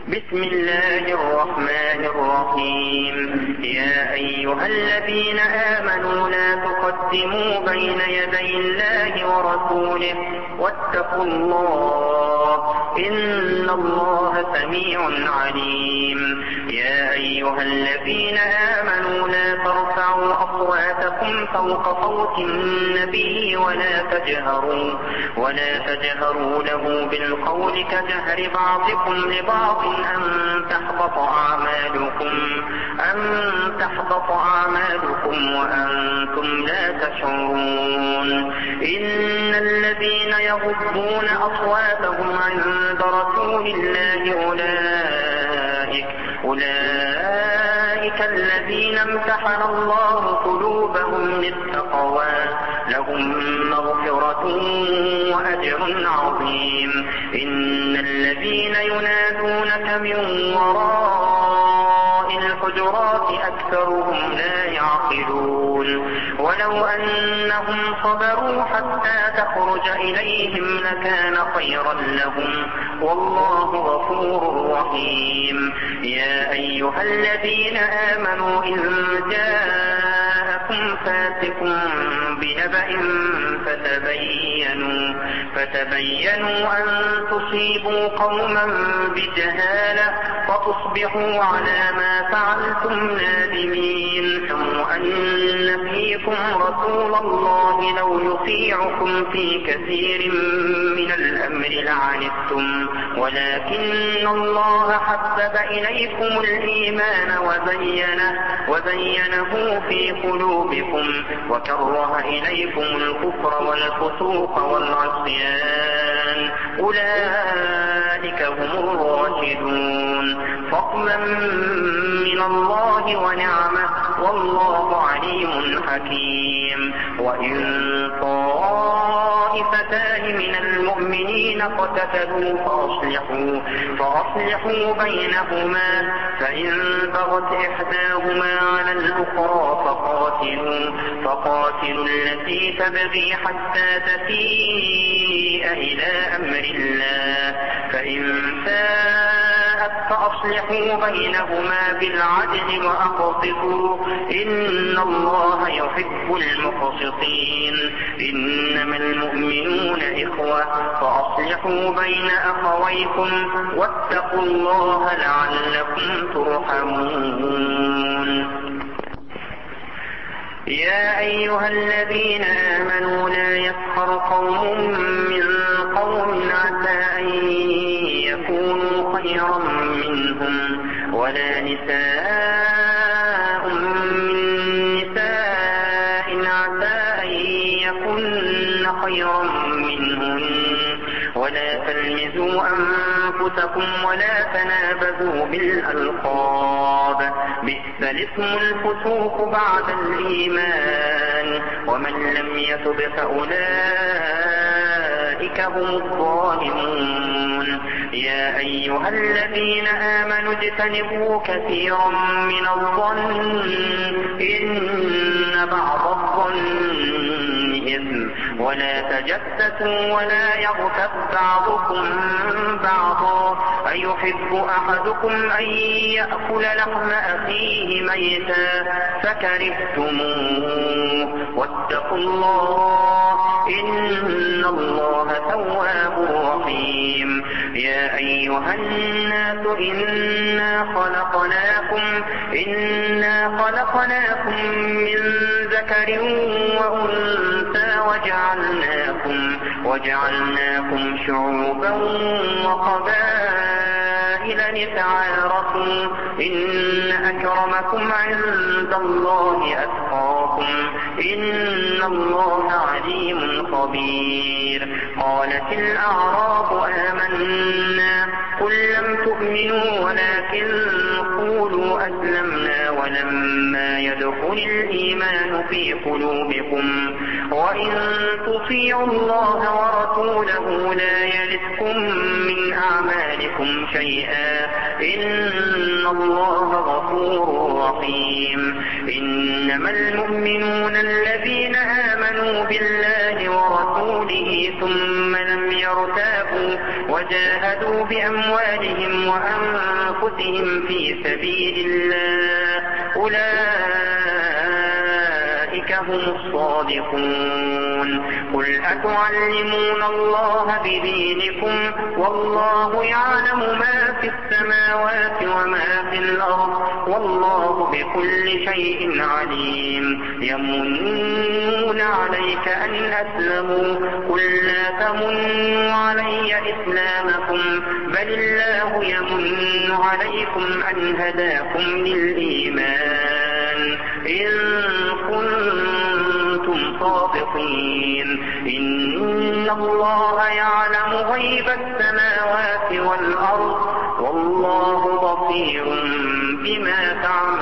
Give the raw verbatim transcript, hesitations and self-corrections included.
بسم الله الرحمن الرحيم. يا أيها الذين آمنوا لا تقدموا بين يدي الله ورسوله واتقوا الله إن الله سميع عليم. يا أيها الذين آمنوا لا ترفعوا أصواتكم فوق صوت النبي ولا تجهروا ولا تجهروا له بالقول كجهر بعضكم لبعض أن تحبط أعمالكم أن تحبط أعمالكم وأنتم لا تشعرون. إن الذين يغضون أصواتهم عند رسول الله أولئك أولئك الذين امتحن الله قلوبهم للتقوى لهم مغفرة وأجر عظيم. إن الذين ينادونك من وراء الحجرات أكثرهم لا يعقلون. ولو أنهم صبروا حتى تخرج إليهم لكان خيرا لهم والله غفور رحيم. يا أيها الذين آمنوا إن جاءكم فاسق بنبأ فتبينوا فتبينوا أن تصيبوا قوما بجهالة فتصبحوا على ما فعلتم نادمين. أن فيكم رسول الله لو يطيعكم في كثير من الأمر لعنتم ولكن الله حبب إليكم الإيمان وزينه, وزينه في قلوبكم وكره إليكم الكفر والفسوق والعصيان أولئك هم الراشدون فضلا من الله ونعمه والله عليم حكيم. وإن طائفتان من المؤمنين اقتتلوا فأصلحوا, فأصلحوا بينهما فإن بغت إحداهما على الأخرى فقاتلوا, فقاتلوا التي تبغي حتى تفيء إلى أمر الله فإن فاءت فأصلحوا بينهما بالعدل وأقسطوا إن الله يحب المقسطين. إنما المؤمنون إخوة فأصلحوا بين أخويكم واتقوا الله لعلكم ترحمون. يا أيها الذين آمنوا لا يسخر قوم من قوم عسى أن يكونوا خيرا منهم ولا نساء من نساء عسى أن يكن خيرا منهن ولا تلمزوا أنفسكم ولا تنابذوا بالألقاب بئس الاسم الفسوق بعد الإيمان ومن لم يتب فأولئك هم الظالمون. يا أيها الذين آمنوا اجتنبوا كثيرا من الظن إن بعض الظن إثم ولا تجسسوا ولا يغتب بعضكم بعضا أيحب أحدكم أن يأكل لحم أخيه ميتا فكرهتموه واتقوا الله إن الله تواب رحيم. يا أيها الناس إنا خلقناكم إنا خلقناكم من ذكر وأنثى وجعلناكم وجعلناكم شعوبا وقبائل لتعارفوا إن أكرمكم عند الله أتقاكم إن الله عليم خبير. قالت الأعراب آمنا قل لم تؤمنوا ولكن قولوا أسلمنا ولما يدخل يكن الإيمان في قلوبكم وإن تطيعوا الله ورسوله لا يلتكم من أعمالكم شيئا إن الله غفور رحيم إنما المؤمنون الذين آمنوا بالله ورسوله ثم لم يرتابوا وجاهدوا بأموالهم وأنفسهم في سبيل الله أولئك هم الصادقون قل أتعلمون الله بدينكم والله يعلم ما في السماوات وما في الأرض والله بكل شيء عليم يمنون عليك أن أسلموا قل لا تمنوا علي إسلامكم بل الله يمن عليكم أن هداكم للإيمان إن كنتم صادقين إن الله يعلم غيب السماوات والأرض والله بصير بما تعملون